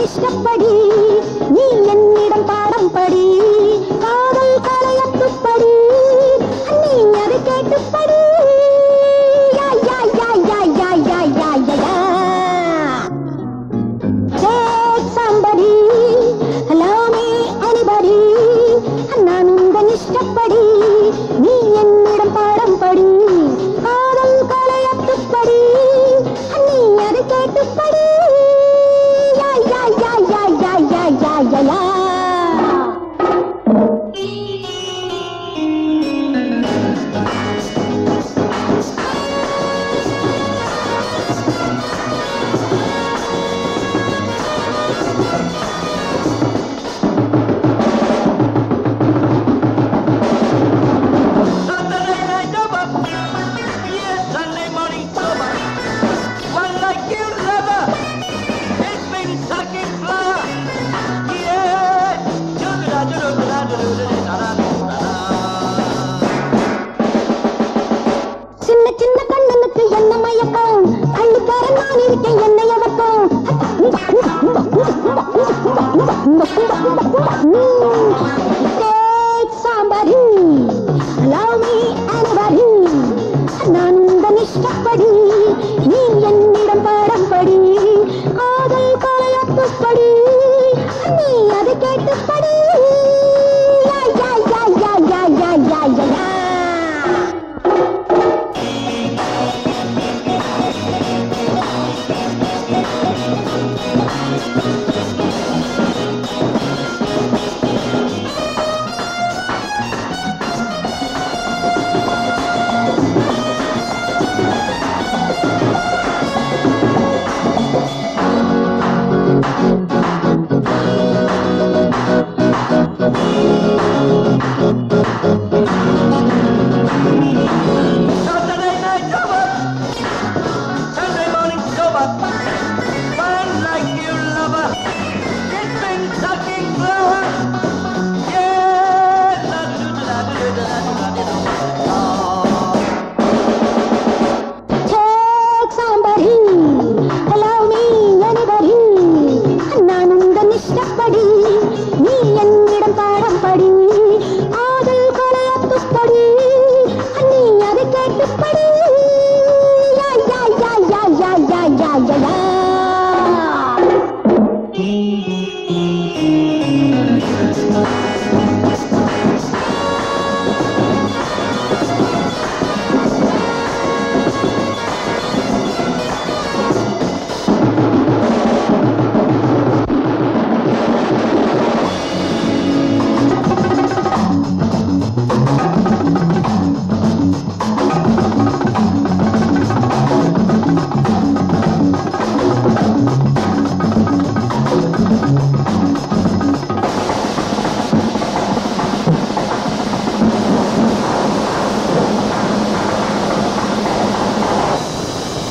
இஷ்டப்படி நீ என்னிடம் பாடம் படி காதல் கலையத்துப்படி நீ அதை கேட்டுப்படி somebody allow me anybody நான் உங்கள் இஷ்டப்படி நீ என்னிடம் பாடம் படி காதல் கலையத்துப்படி நீ அதை கேட்டுப்படி சின்ன சின்ன கண்ணனுக்கு என்ன மயக்கம் கள்ளிக்காரன் நான் இருக்கேன் என்னை அவக்கம் சாம்பாரி allow me anybody நான் உங்கள் இஷ்டப்படி நீ என்னிடம் பாடம் படி காதல் கலையத்துப்படி நீ அதை கேட்டுப்படி